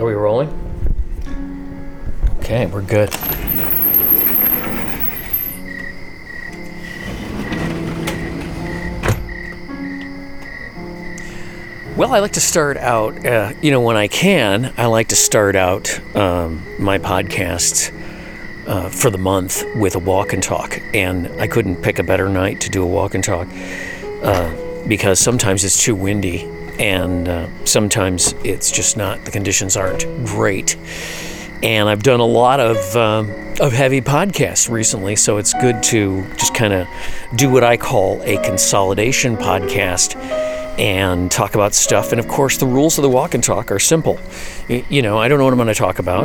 Are we rolling? Okay, we're good. Well, I like to start out, when I can, I like to start out my podcasts for the month with a walk and talk. And I couldn't pick a better night to do a walk and talk because sometimes it's too windy and sometimes it's just not, the conditions aren't great. And I've done a lot of heavy podcasts recently, so it's good to just kind of do what I call a consolidation podcast and talk about stuff. And of course, the rules of the walk and talk are simple. I don't know what I'm going to talk about,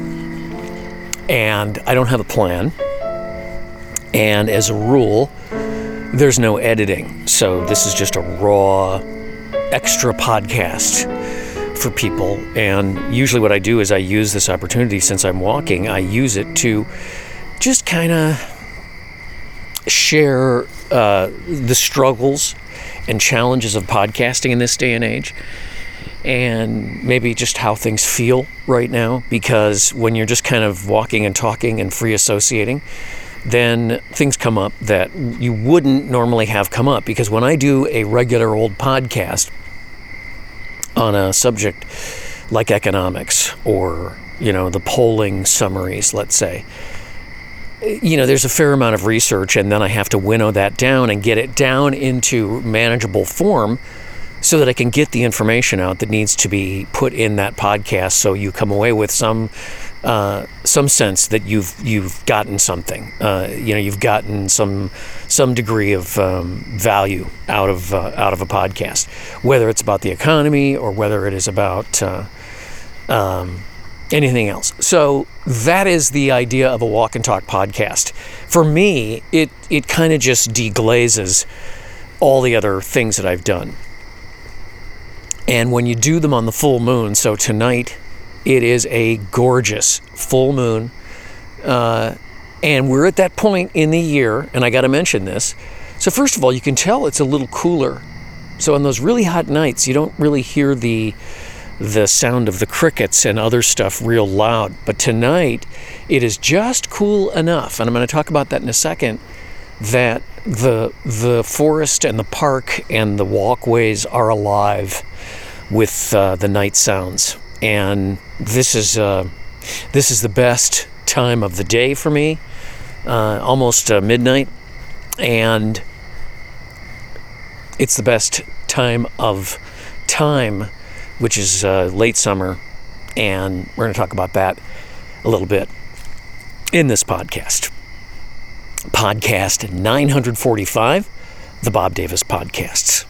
and I don't have a plan. And as a rule, there's no editing. So this is just a raw, extra podcast for people. And usually what I do is I use this opportunity, since I'm walking, I use it to just kind of share the struggles and challenges of podcasting in this day and age, and maybe just how things feel right now. Because when you're just kind of walking and talking and free associating, then things come up that you wouldn't normally have come up. Because when I do a regular old podcast on a subject like economics or, the polling summaries, let's say, there's a fair amount of research, and then I have to winnow that down and get it down into manageable form so that I can get the information out that needs to be put in that podcast, so you come away with some sense that you've gotten something. You've gotten some degree of value out of a podcast, whether it's about the economy or whether it is about anything else. So that is the idea of a walk and talk podcast. For me, it kind of just deglazes all the other things that I've done. And when you do them on the full moon, so tonight it is a gorgeous full moon, and we're at that point in the year, and I got to mention this. So first of all, you can tell it's a little cooler. So on those really hot nights, you don't really hear the sound of the crickets and other stuff real loud. But tonight, it is just cool enough, and I'm going to talk about that in a second, that the forest and the park and the walkways are alive with the night sounds. And this is the best time of the day for me, almost midnight, and it's the best time of time, which is late summer, and we're going to talk about that a little bit in this podcast. Podcast 945, the Bob Davis Podcasts.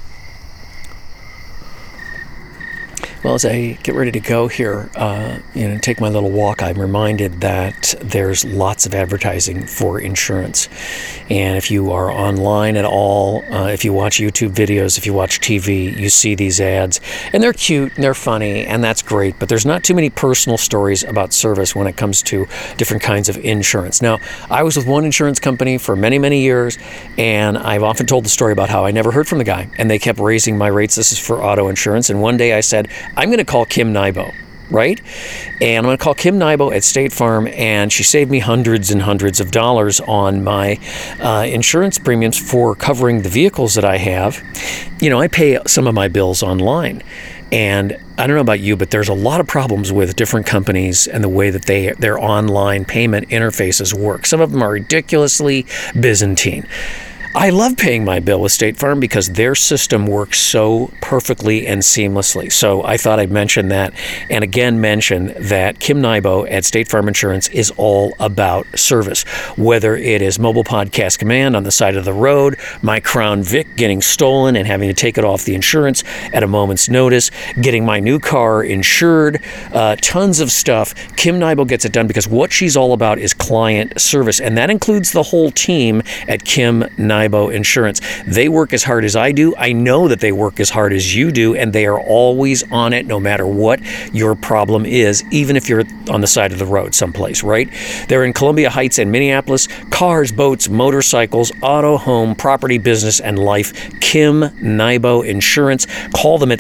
Well, as I get ready to go here, take my little walk, I'm reminded that there's lots of advertising for insurance. And if you are online at all, if you watch YouTube videos, if you watch TV, you see these ads. And they're cute and they're funny, and that's great. But there's not too many personal stories about service when it comes to different kinds of insurance. Now, I was with one insurance company for many, many years, and I've often told the story about how I never heard from the guy. And they kept raising my rates. This is for auto insurance. And one day I said, I'm going to call Kim Nybo, right? And I'm going to call Kim Nybo at State Farm, and she saved me hundreds and hundreds of dollars on my insurance premiums for covering the vehicles that I have. I pay some of my bills online, and I don't know about you, but there's a lot of problems with different companies and the way that their online payment interfaces work. Some of them are ridiculously Byzantine. I love paying my bill with State Farm because their system works so perfectly and seamlessly. So I thought I'd mention that, and again mention that Kim Nybo at State Farm Insurance is all about service. Whether it is mobile podcast command on the side of the road, my Crown Vic getting stolen and having to take it off the insurance at a moment's notice, getting my new car insured, tons of stuff. Kim Nybo gets it done because what she's all about is client service, and that includes the whole team at Kim Nybo. Nybo Insurance. They work as hard as I do. I know that they work as hard as you do, and they are always on it no matter what your problem is, even if you're on the side of the road someplace, right? They're in Columbia Heights and Minneapolis. Cars, boats, motorcycles, auto, home, property, business, and life. Kim Nybo Insurance. Call them at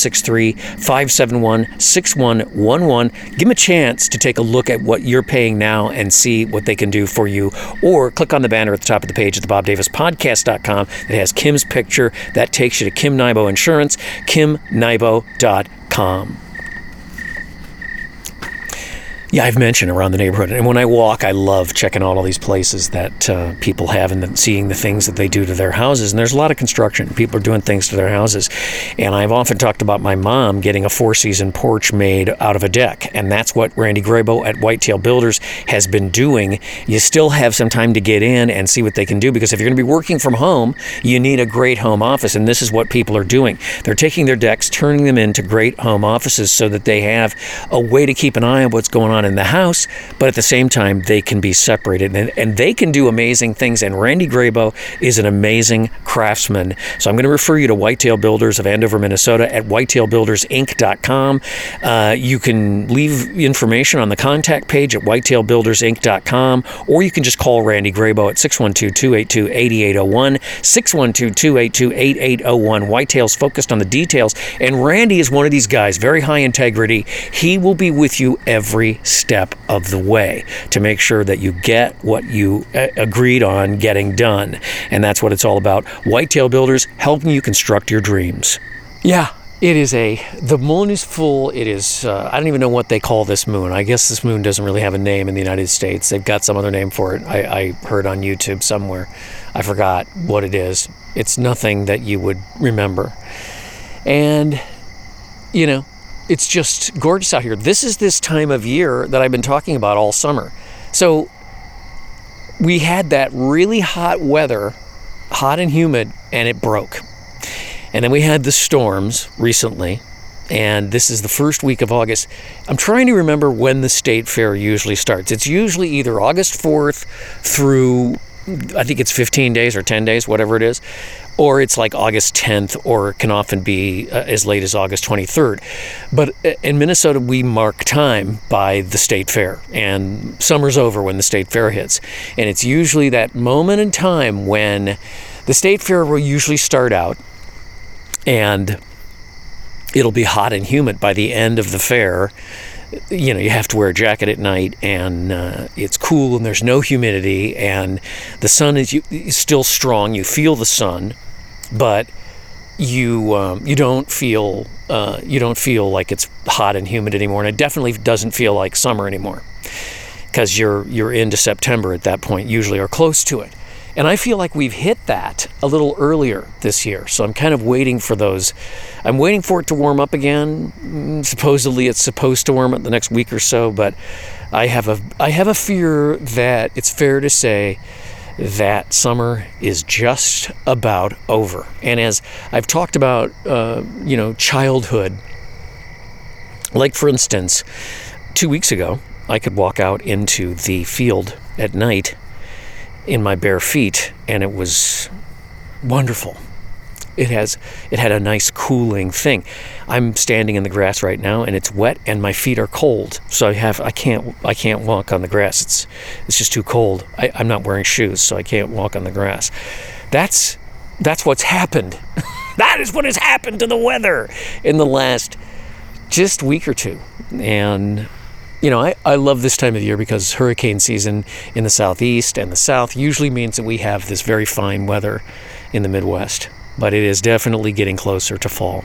763-571-6111. Give them a chance to take a look at what you're paying now and see what they can do for you. Or click on the banner at the top of the page at thebobdavispodcast.com that has Kim's picture. That takes you to Kim Nybo Insurance, kimnybo.com. Yeah, I've mentioned around the neighborhood. And when I walk, I love checking out all these places that people have and then seeing the things that they do to their houses. And there's a lot of construction. People are doing things to their houses. And I've often talked about my mom getting a four-season porch made out of a deck. And that's what Randy Grabo at Whitetail Builders has been doing. You still have some time to get in and see what they can do, because if you're going to be working from home, you need a great home office. And this is what people are doing. They're taking their decks, turning them into great home offices so that they have a way to keep an eye on what's going on in the house, but at the same time, they can be separated, and they can do amazing things. And Randy Grabo is an amazing craftsman. So I'm going to refer you to Whitetail Builders of Andover, Minnesota at whitetailbuildersinc.com. You can leave information on the contact page at whitetailbuildersinc.com, or you can just call Randy Grabo at 612-282-8801, 612-282-8801. Whitetail's focused on the details, and Randy is one of these guys, very high integrity. He will be with you every step of the way to make sure that you get what you agreed on getting done. And that's what it's all about. Whitetail Builders, helping you construct your dreams. Yeah, the moon is full. It is, I don't even know what they call this moon. I guess this moon doesn't really have a name in the United States. They've got some other name for it. I heard on YouTube somewhere. I forgot what it is. It's nothing that you would remember. And, it's just gorgeous out here. This is this time of year that I've been talking about all summer. So we had that really hot weather, hot and humid, and it broke. And then we had the storms recently, and this is the first week of August. I'm trying to remember when the state fair usually starts. It's usually either August 4th through, I think it's 15 days or 10 days, whatever it is. Or it's like August 10th, or it can often be as late as August 23rd. But in Minnesota, we mark time by the state fair, and summer's over when the state fair hits. And it's usually that moment in time when the state fair will usually start out, and it'll be hot and humid by the end of the fair. You have to wear a jacket at night, and it's cool, and there's no humidity, and the sun is still strong. You feel the sun, but you don't feel like it's hot and humid anymore, and it definitely doesn't feel like summer anymore, because you're into September at that point, usually, or close to it. And I feel like we've hit that a little earlier this year. So I'm kind of waiting for those. I'm waiting for it to warm up again. Supposedly it's supposed to warm up the next week or so, but I have a fear that it's fair to say that summer is just about over. And as I've talked about, childhood, like for instance, 2 weeks ago, I could walk out into the field at night in my bare feet, and it was wonderful. It had a nice cooling thing. I'm standing in the grass right now, and it's wet, and my feet are cold. So I can't walk on the grass. It's just too cold. I'm not wearing shoes, so I can't walk on the grass. That's what's happened. That is what has happened to the weather in the last just week or two. And I love this time of the year because hurricane season in the southeast and the south usually means that we have this very fine weather in the Midwest. But it is definitely getting closer to fall.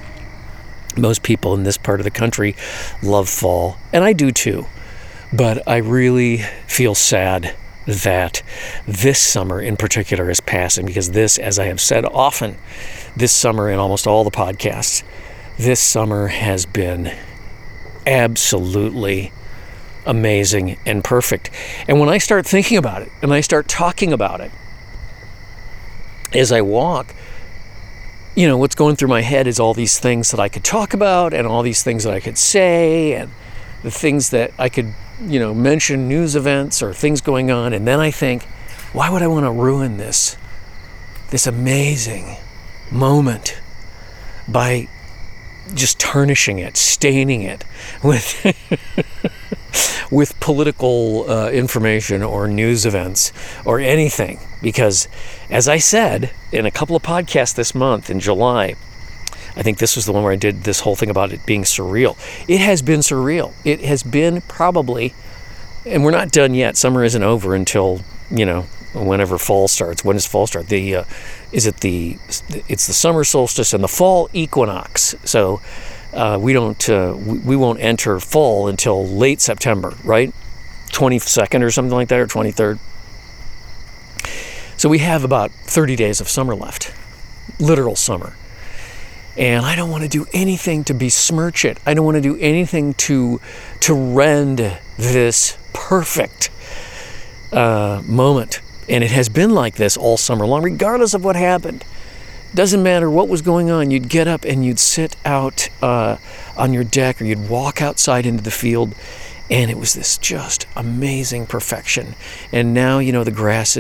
Most people in this part of the country love fall, and I do too. But I really feel sad that this summer in particular is passing, because this, as I have said often, this summer in almost all the podcasts, this summer has been absolutely amazing and perfect. And when I start thinking about it and I start talking about it as I walk, what's going through my head is all these things that I could talk about, and all these things that I could say, and the things that I could, mention, news events or things going on. And then I think, why would I want to ruin this this amazing moment by just tarnishing it, staining it with with political information or news events or anything. Because, as I said in a couple of podcasts this month in July, I think this was the one where I did this whole thing about it being surreal. It has been surreal. It has been probably, and we're not done yet. Summer isn't over until, whenever fall starts. When does fall start? It's the summer solstice and the fall equinox. So we won't enter fall until late September, right? 22nd or something like that, or 23rd. So we have about 30 days of summer left, literal summer. And I don't want to do anything to besmirch it. I don't want to do anything to rend this perfect moment. And it has been like this all summer long, regardless of what happened. Doesn't matter what was going on. You'd get up and you'd sit out on your deck, or you'd walk outside into the field, and it was this just amazing perfection. And now, the grass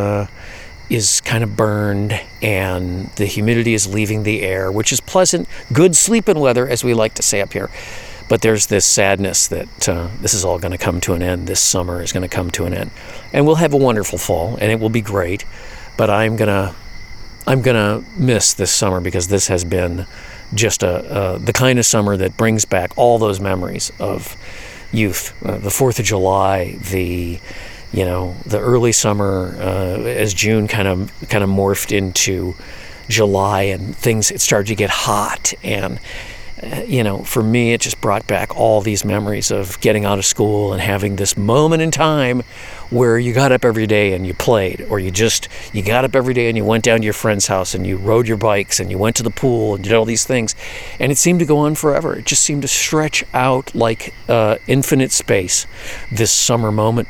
is kind of burned, and the humidity is leaving the air, which is pleasant, good sleeping weather, as we like to say up here. But there's this sadness that this is all going to come to an end. This summer is going to come to an end, and we'll have a wonderful fall, and it will be great. But I'm gonna miss this summer, because this has been just the kind of summer that brings back all those memories of youth. The 4th of July, the early summer, as June kind of morphed into July, and it started to get hot, and for me, it just brought back all these memories of getting out of school and having this moment in time where you got up every day and you played, or you got up every day and you went down to your friend's house and you rode your bikes and you went to the pool and did all these things. And it seemed to go on forever. It just seemed to stretch out like infinite space, this summer moment.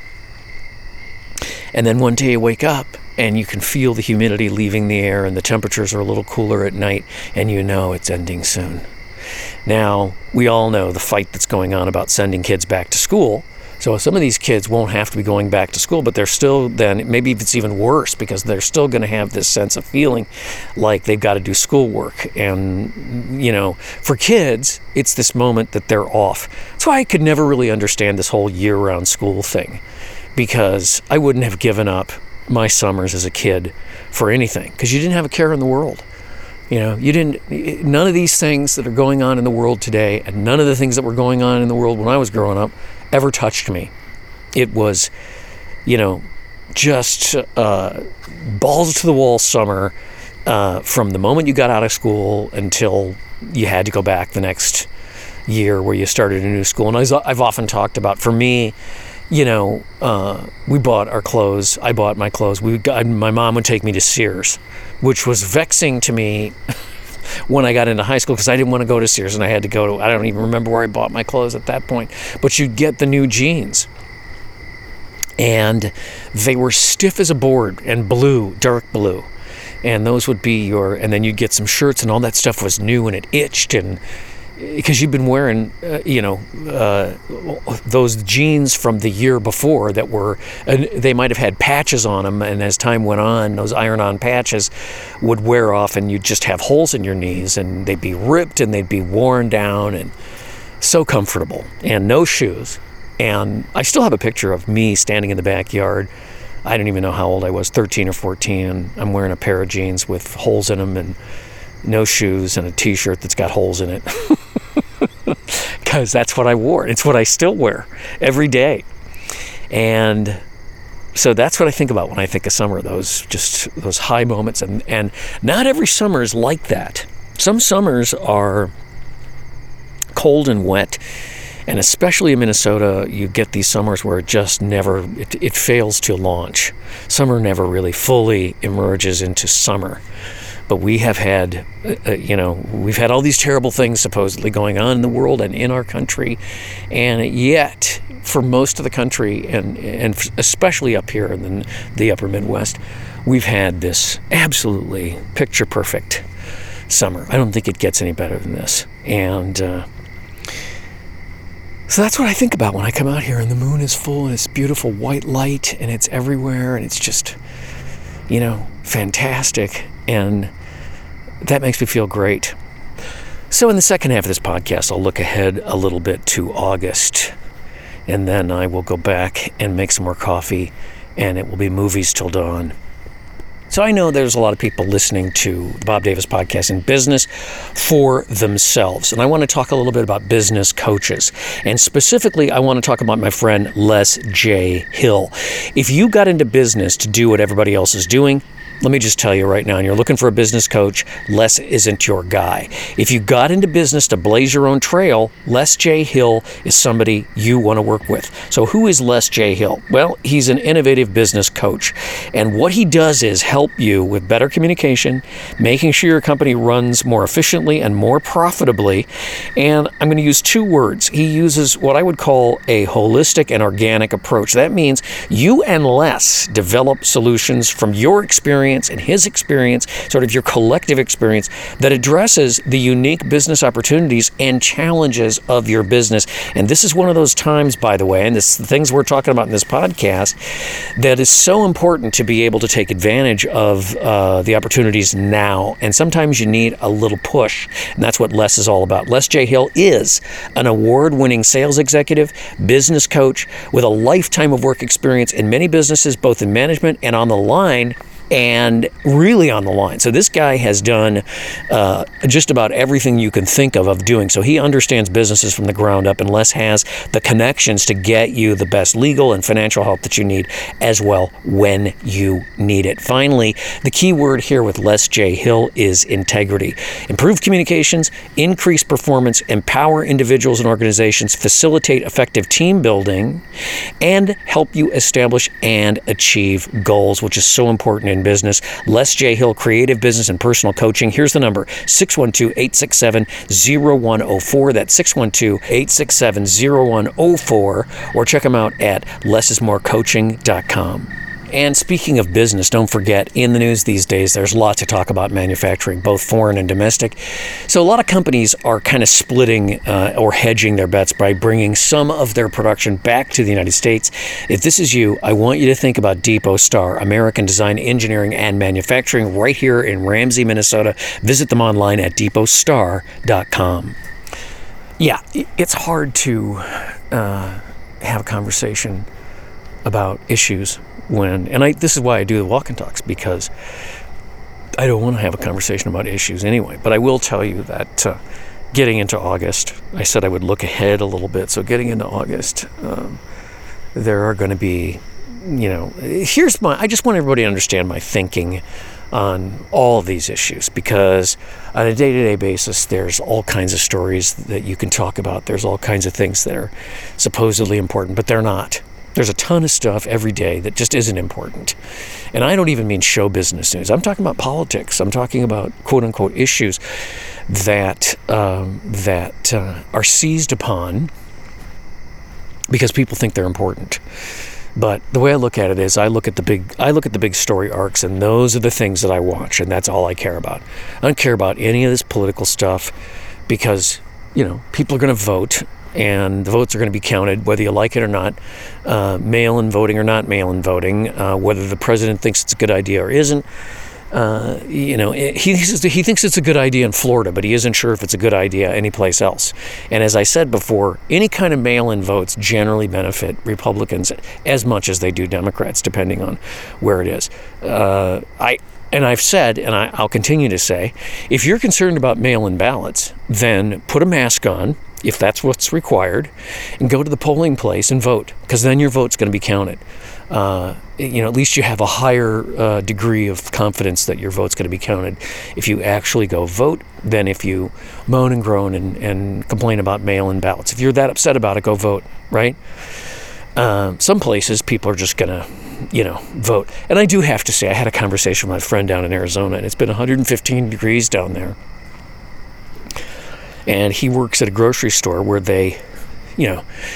And then one day you wake up and you can feel the humidity leaving the air, and the temperatures are a little cooler at night, and it's ending soon. Now, we all know the fight that's going on about sending kids back to school. So some of these kids won't have to be going back to school, but they're still then, maybe it's even worse, because they're still going to have this sense of feeling like they've got to do schoolwork. And, for kids, it's this moment that they're off. That's why I could never really understand this whole year-round school thing, because I wouldn't have given up my summers as a kid for anything, because you didn't have a care in the world. None of these things that are going on in the world today, and none of the things that were going on in the world when I was growing up, ever touched me. It was, just balls to the wall summer from the moment you got out of school until you had to go back the next year where you started a new school. And I've often talked about, for me, we bought our clothes. I bought my clothes. My mom would take me to Sears, which was vexing to me when I got into high school, because I didn't want to go to Sears, and I had to go to, I don't even remember where I bought my clothes at that point. But you'd get the new jeans, and they were stiff as a board and blue, dark blue. And those would be and then you'd get some shirts, and all that stuff was new, and it itched, and because you've been wearing, those jeans from the year before that they might have had patches on them, and as time went on, those iron-on patches would wear off, and you'd just have holes in your knees, and they'd be ripped, and they'd be worn down, and so comfortable, and no shoes. And I still have a picture of me standing in the backyard. I don't even know how old I was, 13 or 14, and I'm wearing a pair of jeans with holes in them, and no shoes, and a t-shirt that's got holes in it. Because that's what I wore. It's what I still wear every day. And so that's what I think about when I think of summer, those high moments. And not every summer is like that. Some summers are cold and wet. And especially in Minnesota, you get these summers where it just never, it fails to launch. Summer never really fully emerges into summer. But we have had, we've had all these terrible things supposedly going on in the world and in our country. And yet, for most of the country, and especially up here in the upper Midwest, we've had this absolutely picture-perfect summer. I don't think it gets any better than this. And so that's what I think about when I come out here, and the moon is full, and it's beautiful white light, and it's everywhere, and it's just, fantastic, and that makes me feel great. So in the second half of this podcast, I'll look ahead a little bit to August, and then I will go back and make some more coffee, and it will be movies till dawn. So I know there's a lot of people listening to the Bob Davis podcast in business for themselves. And I want to talk a little bit about business coaches. And specifically, I want to talk about my friend Les J. Hill. If you got into business to do what everybody else is doing, let me just tell you right now, and you're looking for a business coach, Les isn't your guy. If you got into business to blaze your own trail, Les J. Hill is somebody you want to work with. So who is Les J. Hill? Well, he's an innovative business coach. And what he does is help you with better communication, making sure your company runs more efficiently and more profitably. And I'm going to use two words. He uses what I would call a holistic and organic approach. That means you and Les develop solutions from your experience and his experience, sort of your collective experience, that addresses the unique business opportunities and challenges of your business. And this is one of those times, by the way, and this the things we're talking about in this podcast, that is so important to be able to take advantage of the opportunities now. And sometimes you need a little push, and that's what Les is all about. Les J. Hill is an award-winning sales executive, business coach with a lifetime of work experience in many businesses, both in management and on the line, and really on the line. So this guy has done just about everything you can think of doing. So he understands businesses from the ground up, and Les has the connections to get you the best legal and financial help that you need as well when you need it. Finally, the key word here with Les J. Hill is integrity. Improve communications, increase performance, empower individuals and organizations, facilitate effective team building, and help you establish and achieve goals, which is so important in business. Les J. Hill, creative business and personal coaching. Here's the number, 612-867-0104. That's 612-867-0104. Or check them out at lesismorecoaching.com. And speaking of business, don't forget, in the news these days, there's lots to talk about manufacturing, both foreign and domestic. So a lot of companies are kind of splitting or hedging their bets by bringing some of their production back to the United States. If this is you, I want you to think about Depot Star, American Design, Engineering, and Manufacturing, right here in Ramsey, Minnesota. Visit them online at depotstar.com. Yeah, it's hard to have a conversation about issues this is why I do the walk and talks, because I don't want to have a conversation about issues anyway. But I will tell you that getting into August, I said I would look ahead a little bit. So getting into August, there are going to be, I just want everybody to understand my thinking on all of these issues, because on a day-to-day basis, there's all kinds of stories that you can talk about. There's all kinds of things that are supposedly important, but they're not. There's a ton of stuff every day that just isn't important. And I don't even mean show business news. I'm talking about politics. I'm talking about quote-unquote issues that are seized upon because people think they're important. But the way I look at it is I look at the big story arcs, and those are the things that I watch, and that's all I care about. I don't care about any of this political stuff, because people are going to vote, and the votes are going to be counted whether you like it or not, mail-in voting or not mail-in voting, whether the president thinks it's a good idea or isn't. He thinks it's a good idea in Florida, but he isn't sure if it's a good idea anyplace else. And as I said before, any kind of mail-in votes generally benefit Republicans as much as they do Democrats, depending on where it is. I've said, and I'll continue to say, if you're concerned about mail-in ballots, then put a mask on, if that's what's required, and go to the polling place and vote, because then your vote's going to be counted. At least you have a higher degree of confidence that your vote's going to be counted if you actually go vote than if you moan and groan and complain about mail-in ballots. If you're that upset about it, go vote, right? Some places people are just going to, vote. And I do have to say, I had a conversation with my friend down in Arizona, and it's been 115 degrees down there. And he works at a grocery store where they, he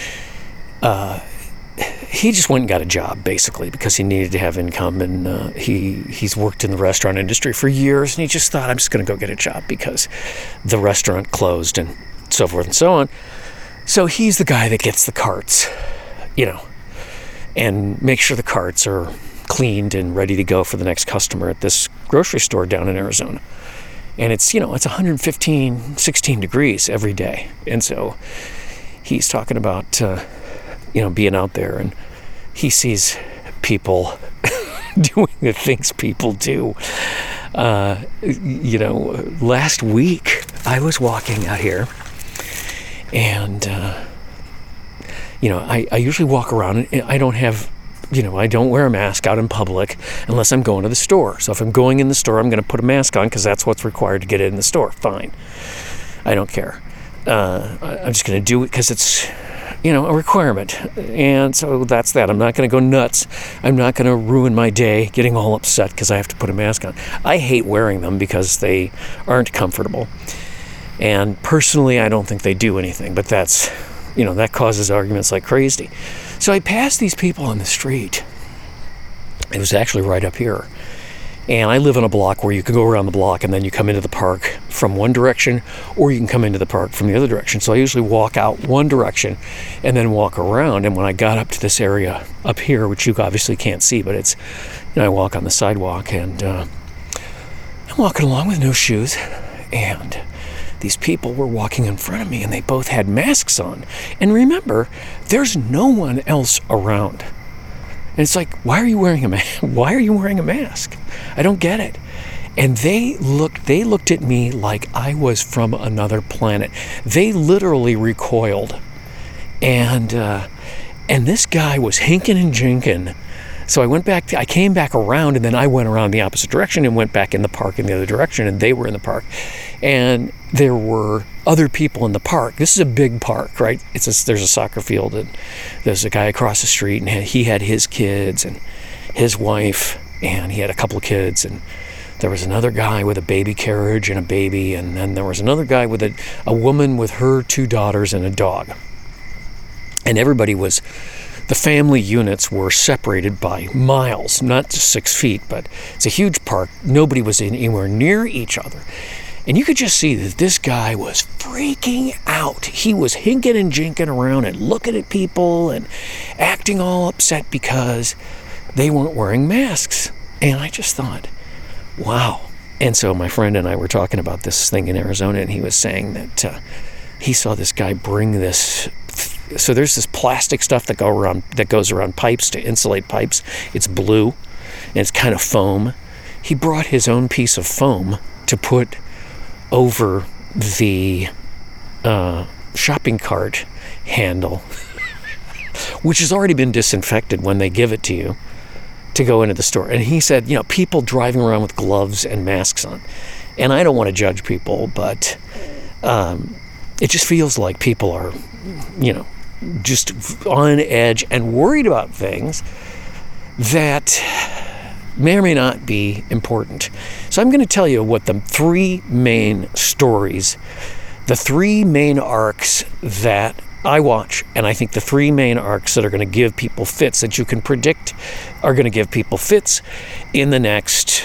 just went and got a job, basically, because he needed to have income. And he's worked in the restaurant industry for years, and he just thought, I'm just going to go get a job because the restaurant closed and so forth and so on. So he's the guy that gets the carts, and make sure the carts are cleaned and ready to go for the next customer at this grocery store down in Arizona. And it's 115, 16 degrees every day. And so he's talking about, being out there, and he sees people doing the things people do. Last week I was walking out here, and, I usually walk around, and I don't have, I don't wear a mask out in public unless I'm going to the store. So if I'm going in the store, I'm going to put a mask on because that's what's required to get in the store. Fine. I don't care. I'm just going to do it because it's, a requirement. And so that's that. I'm not going to go nuts. I'm not going to ruin my day getting all upset because I have to put a mask on. I hate wearing them because they aren't comfortable. And personally, I don't think they do anything, but that's, that causes arguments like crazy. So I passed these people on the street. It was actually right up here. And I live in a block where you can go around the block and then you come into the park from one direction, or you can come into the park from the other direction. So I usually walk out one direction and then walk around. And when I got up to this area up here, which you obviously can't see, but it's, I walk on the sidewalk, and I'm walking along with no shoes, and these people were walking in front of me, and they both had masks on. And remember, there's no one else around. And it's like, why are you wearing a mask? I don't get it. And they looked at me like I was from another planet. They literally recoiled. And this guy was hinking and jinking. So I came back around, and then I went around the opposite direction and went back in the park in the other direction, and they were in the park. And there were other people in the park. This is a big park, right? There's a soccer field, and there's a guy across the street, and he had his kids and his wife, and he had a couple of kids, and there was another guy with a baby carriage and a baby, and then there was another guy with a woman with her 2 daughters and a dog. And the family units were separated by miles, not just 6 feet, but it's a huge park. Nobody was anywhere near each other. And you could just see that this guy was freaking out. He was hinking and jinking around and looking at people and acting all upset because they weren't wearing masks. And I just thought, wow. And so my friend and I were talking about this thing in Arizona, and he was saying that he saw this guy bring this. So there's this plastic stuff that goes around pipes to insulate pipes. It's blue, and it's kind of foam. He brought his own piece of foam to put over the shopping cart handle, which has already been disinfected when they give it to you to go into the store. And he said, people driving around with gloves and masks on. And I don't want to judge people, but it just feels like people are, just on edge and worried about things that may or may not be important. So I'm going to tell you what the 3 main stories, the 3 main arcs that I watch, and I think the 3 main arcs that are going to give people fits, that you can predict are going to give people fits in the next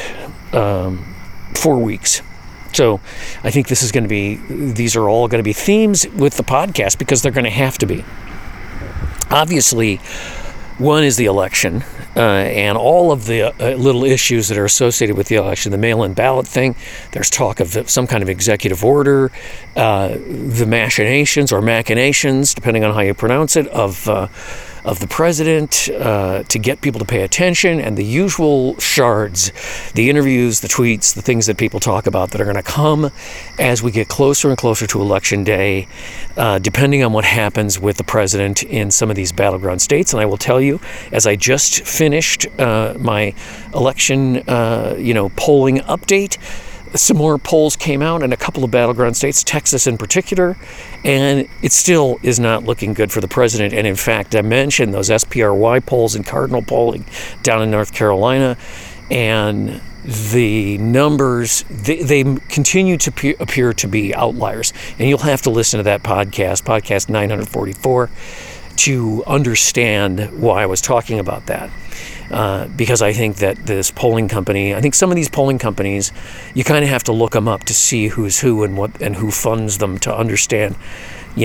4 weeks. So I think these are all going to be themes with the podcast, because they're going to have to be. Obviously, one is the election, and all of the little issues that are associated with the election, the mail-in ballot thing. There's talk of some kind of executive order, the machinations or machinations, depending on how you pronounce it, of the president to get people to pay attention, and the usual shards, the interviews, the tweets, the things that people talk about that are going to come as we get closer and closer to Election Day, depending on what happens with the president in some of these battleground states. And I will tell you, as I just finished my election, polling update, some more polls came out in a couple of battleground states, Texas in particular, and it still is not looking good for the president. And in fact, I mentioned those SPRY polls and Cardinal polling down in North Carolina, and the numbers, they continue to appear to be outliers. And you'll have to listen to that podcast 944, to understand why I was talking about that. Because I think that some of these polling companies, you kind of have to look them up to see who's who and who funds them, to understand,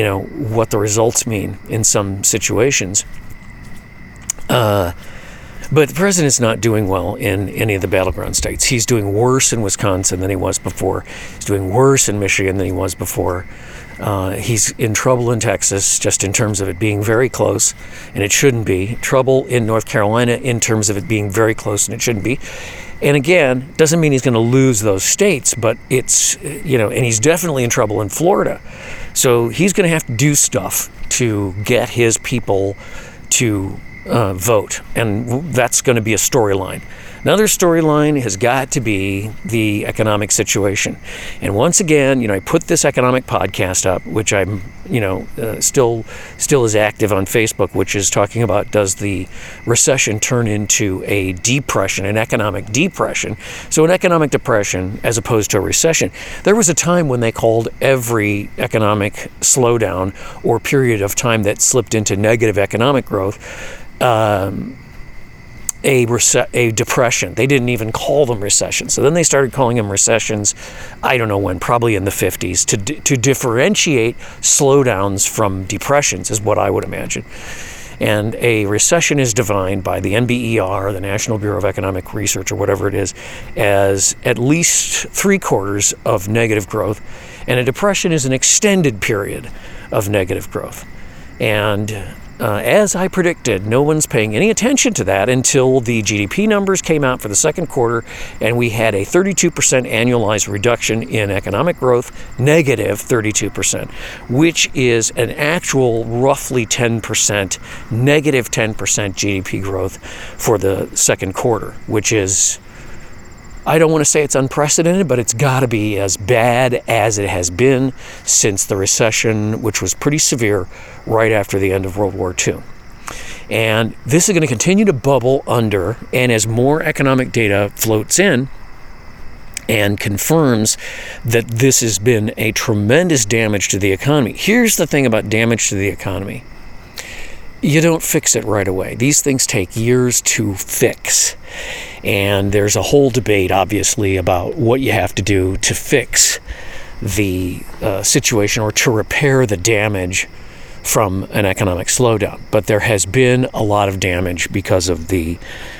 what the results mean in some situations. But the president's not doing well in any of the battleground states. He's doing worse in Wisconsin than he was before. He's doing worse in Michigan than he was before. He's in trouble in Texas, just in terms of it being very close, and it shouldn't be. Trouble in North Carolina in terms of it being very close, and it shouldn't be. And again, doesn't mean he's going to lose those states, but it's, and he's definitely in trouble in Florida. So he's going to have to do stuff to get his people to vote, and that's going to be a storyline. Another storyline has got to be the economic situation. And once again, I put this economic podcast up, which I'm, still is active on Facebook, which is talking about, does the recession turn into a depression, an economic depression? So an economic depression as opposed to a recession. There was a time when they called every economic slowdown or period of time that slipped into negative economic growth a depression. They didn't even call them recessions. So then they started calling them recessions, I don't know when, probably in the 50s, to differentiate slowdowns from depressions, is what I would imagine. And a recession is defined by the NBER, the National Bureau of Economic Research, or whatever it is, as at least 3/4 of negative growth. And a depression is an extended period of negative growth. And as I predicted, no one's paying any attention to that until the GDP numbers came out for the second quarter, and we had a 32% annualized reduction in economic growth, negative 32%, which is an actual roughly 10%, negative 10% GDP growth for the second quarter, which is, I don't want to say it's unprecedented, but it's got to be as bad as it has been since the recession, which was pretty severe right after the end of World War II. And this is going to continue to bubble under, and as more economic data floats in and confirms that this has been a tremendous damage to the economy. Here's the thing about damage to the economy. You don't fix it right away. These things take years to fix. And there's a whole debate, obviously, about what you have to do to fix the situation or to repair the damage from an economic slowdown. But there has been a lot of damage because of the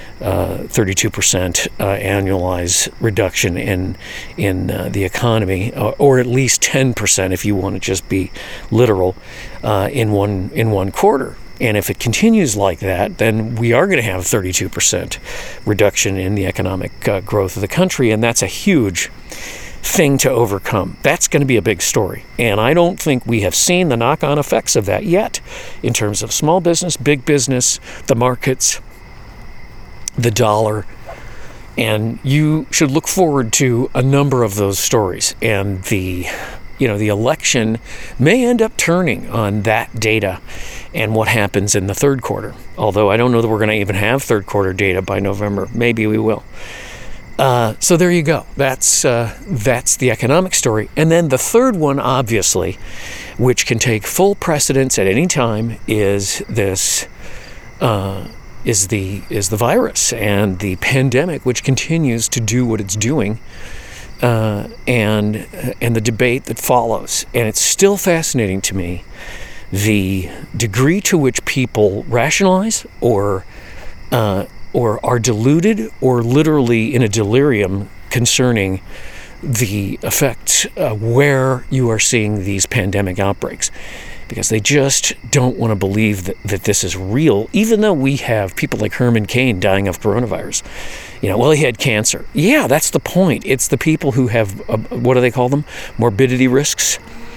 32% annualized reduction in the economy, or at least 10% if you want to just be literal, in one quarter. And if it continues like that, then we are going to have 32% reduction in the economic growth of the country, and that's a huge thing to overcome. That's going to be a big story. And I don't think we have seen the knock-on effects of that yet in terms of small business, big business, the markets, the dollar. And you should look forward to a number of those stories. And the election may end up turning on that data and what happens in the third quarter. Although I don't know that we're going to even have third quarter data by November. Maybe we will. So there you go. That's the economic story. And then the third one, obviously, which can take full precedence at any time, is this is the virus and the pandemic, which continues to do what it's doing. And the debate that follows. And it's still fascinating to me the degree to which people rationalize or are deluded or literally in a delirium concerning the effects where you are seeing these pandemic outbreaks. Because they just don't want to believe that this is real, even though we have people like Herman Cain dying of coronavirus. He had cancer. Yeah, that's the point. It's the people who have, what do they call them? Morbidity risks.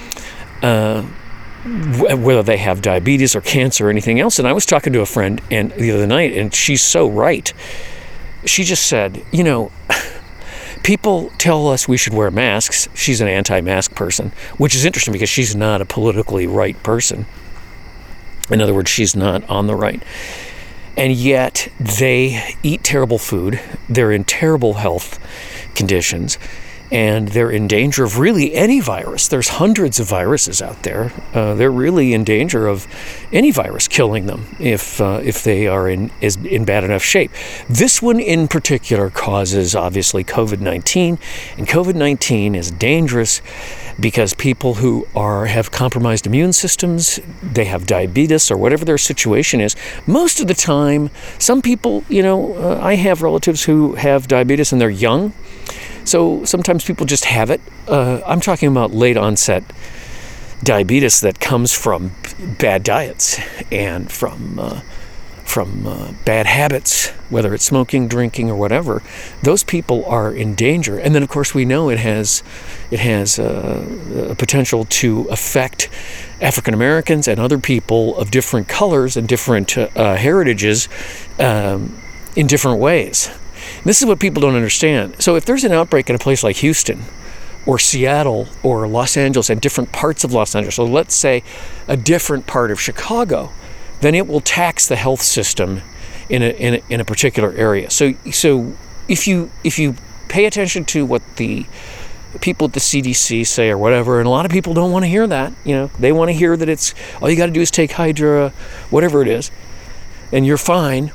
Whether they have diabetes or cancer or anything else. And I was talking to a friend the other night, and she's so right. She just said, people tell us we should wear masks. She's an anti-mask person, which is interesting because she's not a politically right person. In other words, she's not on the right. And yet they eat terrible food. They're in terrible health conditions. and they're in danger of really any virus. There's hundreds of viruses out there. They're really in danger of any virus killing them if they are in bad enough shape. This one in particular causes, obviously, COVID-19, and COVID-19 is dangerous because people who have compromised immune systems, they have diabetes or whatever their situation is. Most of the time, some people, I have relatives who have diabetes and they're young. So sometimes people just have it. I'm talking about late onset diabetes that comes from bad diets and from bad habits, whether it's smoking, drinking, or whatever. Those people are in danger. And then, of course, we know it has a potential to affect African Americans and other people of different colors and different heritages in different ways. This is what people don't understand. So if there's an outbreak in a place like Houston or Seattle or Los Angeles and different parts of Los Angeles, so let's say a different part of Chicago, then it will tax the health system in a particular area. So if you pay attention to what the people at the CDC say or whatever, and a lot of people don't want to hear that. They want to hear that it's all you got to do is take Hydra, whatever it is, and you're fine.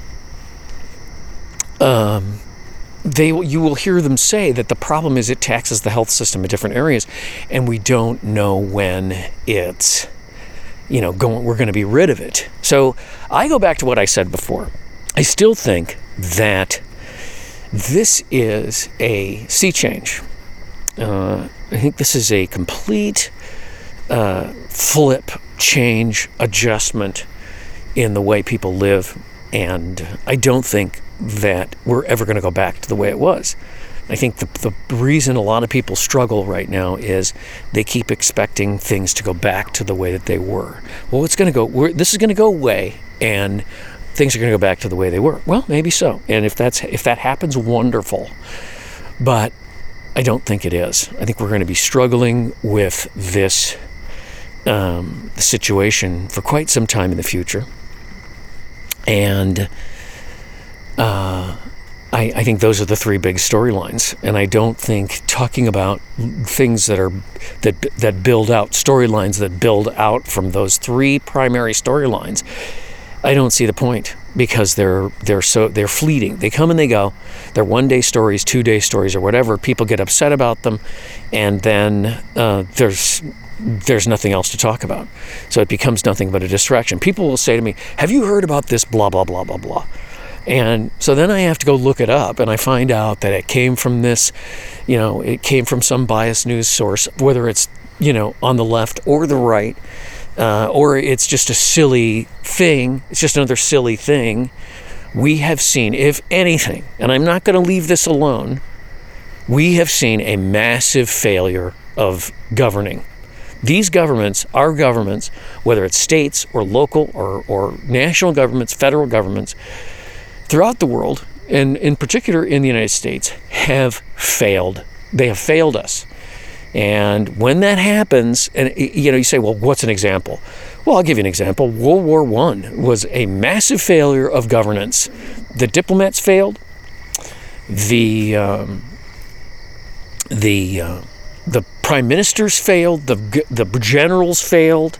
You will hear them say that the problem is it taxes the health system in different areas, and we don't know when it's we're going to be rid of it. So I go back to what I said before. I still think that this is a sea change. I think this is a complete flip, change, adjustment in the way people live, and I don't think that we're ever going to go back to the way it was. I think the reason a lot of people struggle right now is they keep expecting things to go back to the way that they were. Well, this is going to go away, and things are going to go back to the way they were. Well, maybe so. And if that happens, wonderful. But I don't think it is. I think we're going to be struggling with this situation for quite some time in the future. And I think those are the three big storylines, and I don't think talking about things that build out storylines that build out from those three primary storylines, I don't see the point, because they're fleeting. They come and they go. They're 1 day stories, 2 day stories, or whatever. People get upset about them, and then there's nothing else to talk about. So it becomes nothing but a distraction. People will say to me, "Have you heard about this blah blah blah blah blah?" And so then I have to go look it up, and I find out that it came from this, it came from some biased news source, whether it's, on the left or the right, or it's just a silly thing. It's just another silly thing. We have seen, if anything, and I'm not going to leave this alone, we have seen a massive failure of governing. These governments, our governments, whether it's states or local or national governments, federal governments, throughout the world, and in particular in the United States, have failed. They have failed us. And when that happens, and you say, well, what's an example? Well, I'll give you an example. World War I was a massive failure of governance. The diplomats failed. The prime ministers failed. The generals failed.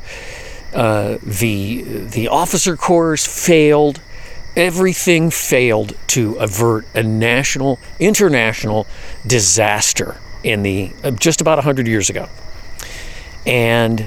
The officer corps failed. Everything failed to avert a international disaster in just about 100 years ago. And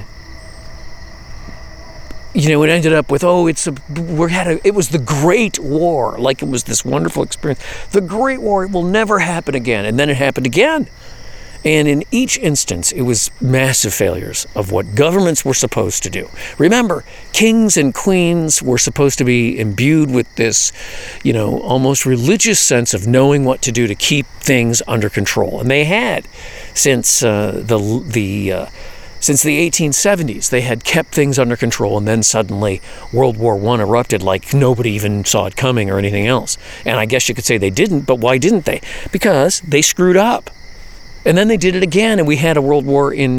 it ended up with, it was the Great War, like it was this wonderful experience. The Great War, it will never happen again. And then it happened again. And in each instance, it was massive failures of what governments were supposed to do. Remember, kings and queens were supposed to be imbued with this, almost religious sense of knowing what to do to keep things under control. And they had since the 1870s. They had kept things under control, and then suddenly World War I erupted like nobody even saw it coming or anything else. And I guess you could say they didn't, but why didn't they? Because they screwed up. And then they did it again, and we had a world war in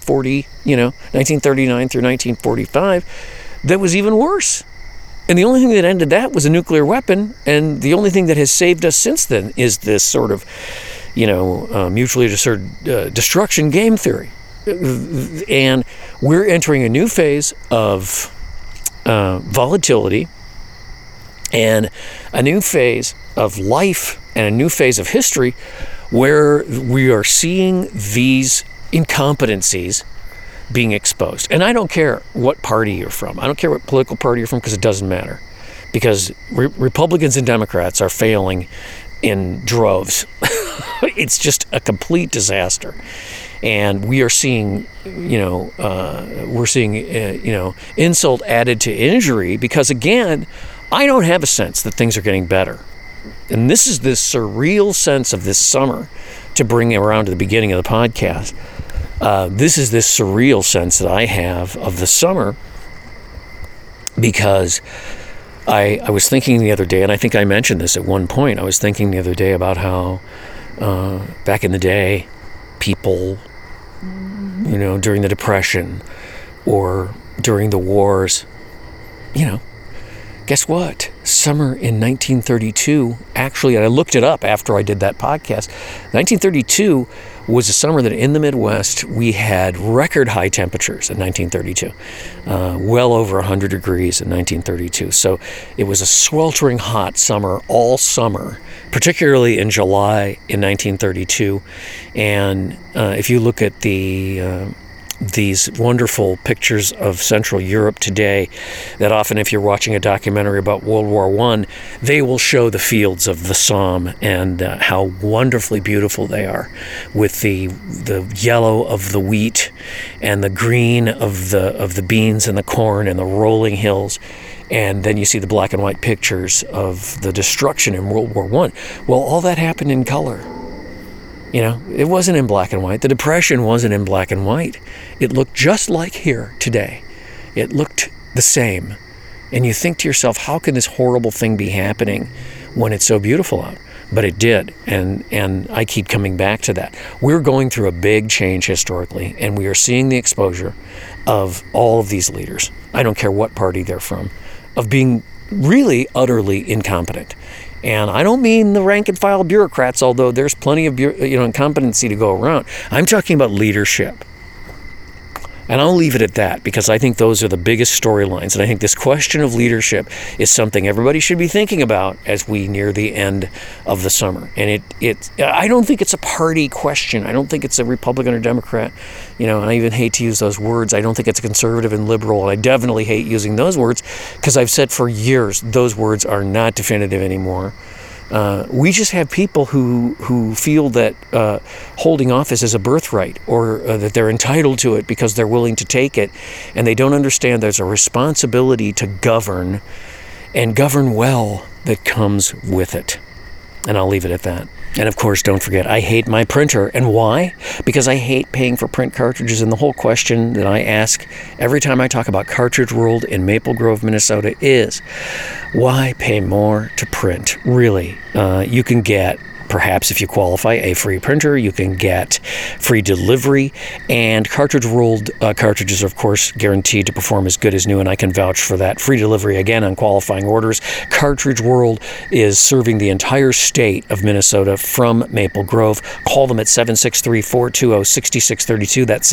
1939 through 1945 that was even worse. And the only thing that ended that was a nuclear weapon, and the only thing that has saved us since then is this sort of, mutually assured destruction game theory. And we're entering a new phase of volatility and a new phase of life and a new phase of history where we are seeing these incompetencies being exposed. And I don't care what party you're from. I don't care what political party you're from, because it doesn't matter. Because Republicans and Democrats are failing in droves. It's just a complete disaster. And we are seeing, insult added to injury, because, again, I don't have a sense that things are getting better. And this is this surreal sense of this summer, to bring around to the beginning of the podcast. This is this surreal sense that I have of the summer, because I was thinking the other day, and I think I mentioned this at one point, I was thinking the other day about how back in the day, people, during the Depression or during the wars, guess what? Summer in 1932, actually, and I looked it up after I did that podcast, 1932 was a summer that in the Midwest we had record high temperatures in 1932, well over 100 degrees in 1932. So it was a sweltering hot summer all summer, particularly in July in 1932. And if you look at these wonderful pictures of Central Europe today, that often, if you're watching a documentary about World War I, they will show the fields of the Somme and how wonderfully beautiful they are, with the yellow of the wheat and the green of the beans and the corn and the rolling hills. And then you see the black and white pictures of the destruction in World War I. Well, all that happened in color. It wasn't in black and white. The Depression wasn't in black and white. It looked just like here today. It looked the same. And you think to yourself, how can this horrible thing be happening when it's so beautiful out? But it did. And I keep coming back to that. We're going through a big change historically, and we are seeing the exposure of all of these leaders, I don't care what party they're from, of being really utterly incompetent. And I don't mean the rank and file bureaucrats, although there's plenty of incompetency to go around. I'm talking about leadership. And I'll leave it at that, because I think those are the biggest storylines. And I think this question of leadership is something everybody should be thinking about as we near the end of the summer. And I don't think it's a party question. I don't think it's a Republican or Democrat. And I even hate to use those words. I don't think it's a conservative and liberal. And I definitely hate using those words, because I've said for years those words are not definitive anymore. We just have people who feel that holding office is a birthright, or that they're entitled to it because they're willing to take it, and they don't understand there's a responsibility to govern, and govern well, that comes with it. And I'll leave it at that. And of course, don't forget, I hate my printer. And why? Because I hate paying for print cartridges. And the whole question that I ask every time I talk about Cartridge World in Maple Grove, Minnesota is, why pay more to print? Really, you can get, perhaps if you qualify, a free printer. You can get free delivery, and Cartridge World cartridges are, of course, guaranteed to perform as good as new, and I can vouch for that. Free delivery, again, on qualifying orders. Cartridge World is serving the entire state of Minnesota from Maple Grove. Call them at 763-420-6632. That's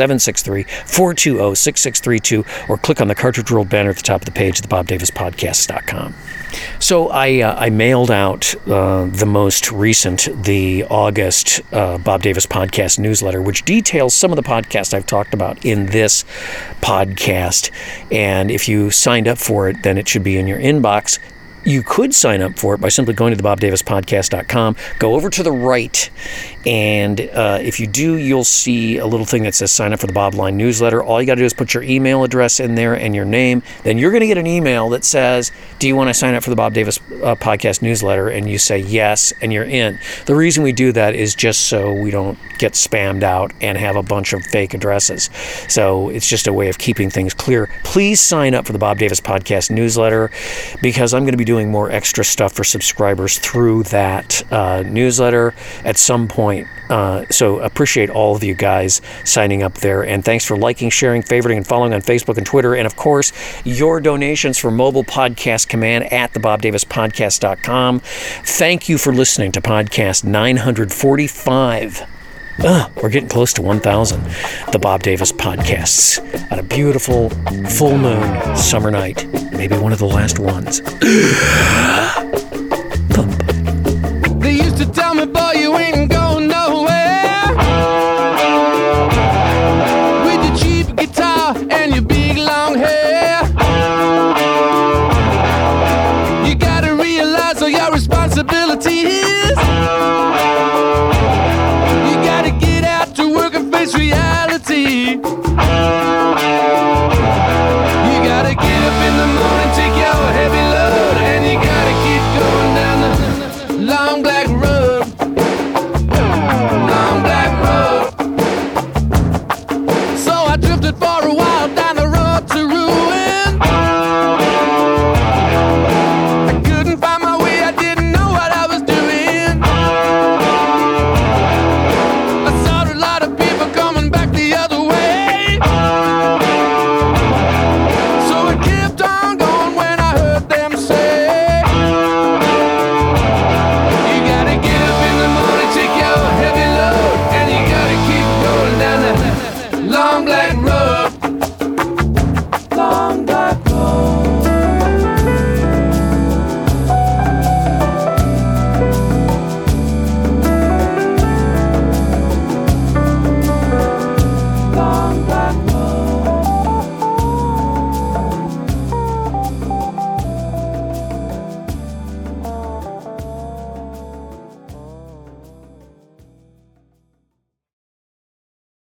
763-420-6632, or click on the Cartridge World banner at the top of the page at thebobdavispodcast.com. So I mailed out the most recent, the August Bob Davis Podcast newsletter, which details some of the podcasts I've talked about in this podcast. And if you signed up for it, then it should be in your inbox. You could sign up for it by simply going to thebobdavispodcast.com, go over to the right, and if you do, you'll see a little thing that says sign up for the Bob Line newsletter. All you got to do is put your email address in there and your name. Then you're going to get an email that says, do you want to sign up for the Bob Davis Podcast newsletter? And you say yes, and you're in. The reason we do that is just so we don't get spammed out and have a bunch of fake addresses. So it's just a way of keeping things clear. Please sign up for the Bob Davis Podcast newsletter, because I'm going to be doing doing more extra stuff for subscribers through that newsletter at some point. So appreciate all of you guys signing up there. And thanks for liking, sharing, favoriting, and following on Facebook and Twitter. And, of course, your donations for Mobile Podcast Command at thebobdavispodcast.com. Thank you for listening to podcast 945. We're getting close to 1,000. The Bob Davis Podcasts on a beautiful full moon summer night. Maybe one of the last ones. They used to tell me, boy, you ain't going nowhere with your cheap guitar and your big long hair. You gotta realize all your responsibility